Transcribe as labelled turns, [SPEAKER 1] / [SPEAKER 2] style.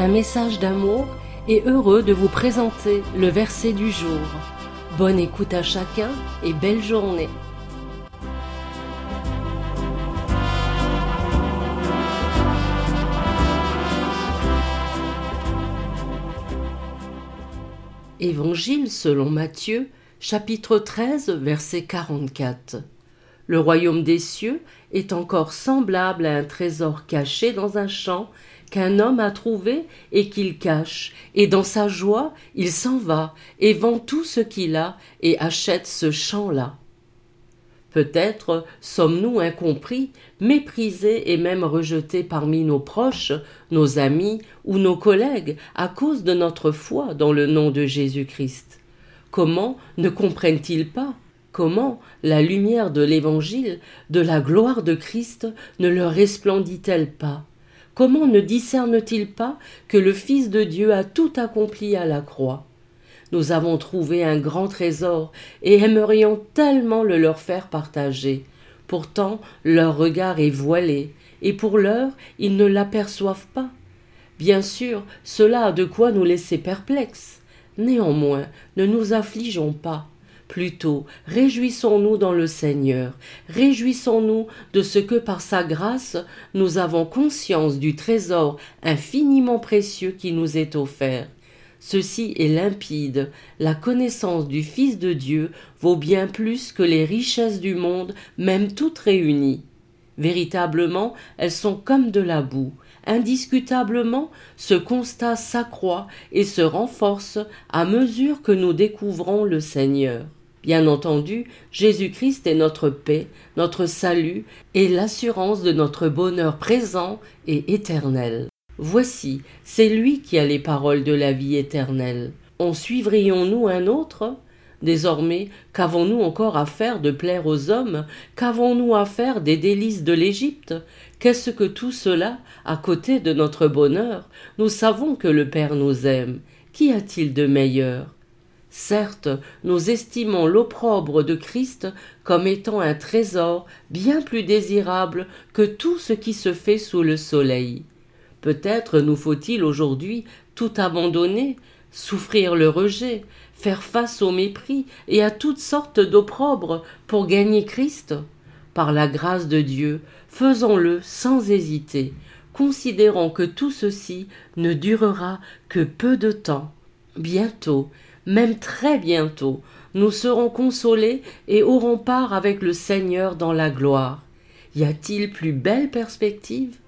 [SPEAKER 1] un message d'amour et heureux de vous présenter le verset du jour. Bonne écoute à chacun et belle journée. Évangile selon Matthieu, chapitre 13, verset 44. Le royaume des cieux est encore semblable à un trésor caché dans un champ qu'un homme a trouvé et qu'il cache, et dans sa joie, il s'en va et vend tout ce qu'il a et achète ce champ-là. Peut-être sommes-nous incompris, méprisés et même rejetés parmi nos proches, nos amis ou nos collègues à cause de notre foi dans le nom de Jésus-Christ. Comment ne comprennent-ils pas? Comment la lumière de l'Évangile, de la gloire de Christ, ne leur resplendit-elle pas? Comment ne discernent-ils pas que le Fils de Dieu a tout accompli à la croix? Nous avons trouvé un grand trésor et aimerions tellement le leur faire partager. Pourtant, leur regard est voilé, et pour l'heure, ils ne l'aperçoivent pas. Bien sûr, cela a de quoi nous laisser perplexes. Néanmoins, ne nous affligeons pas. Plutôt, réjouissons-nous dans le Seigneur, réjouissons-nous de ce que par sa grâce, nous avons conscience du trésor infiniment précieux qui nous est offert. Ceci est limpide, la connaissance du Fils de Dieu vaut bien plus que les richesses du monde, même toutes réunies. Véritablement, elles sont comme de la boue. Indiscutablement, ce constat s'accroît et se renforce à mesure que nous découvrons le Seigneur. Bien entendu, Jésus-Christ est notre paix, notre salut et l'assurance de notre bonheur présent et éternel. Voici, c'est lui qui a les paroles de la vie éternelle. En suivrions-nous un autre? Désormais, qu'avons-nous encore à faire de plaire aux hommes? Qu'avons-nous à faire des délices de l'Égypte? Qu'est-ce que tout cela, à côté de notre bonheur? Nous savons que le Père nous aime. Qu'y a-t-il de meilleur? Certes, nous estimons l'opprobre de Christ comme étant un trésor bien plus désirable que tout ce qui se fait sous le soleil. Peut-être nous faut-il aujourd'hui tout abandonner, souffrir le rejet, faire face au mépris et à toutes sortes d'opprobres pour gagner Christ. Par la grâce de Dieu, faisons-le sans hésiter, considérant que tout ceci ne durera que peu de temps. Bientôt, même très bientôt, nous serons consolés et aurons part avec le Seigneur dans la gloire. Y a-t-il plus belle perspective?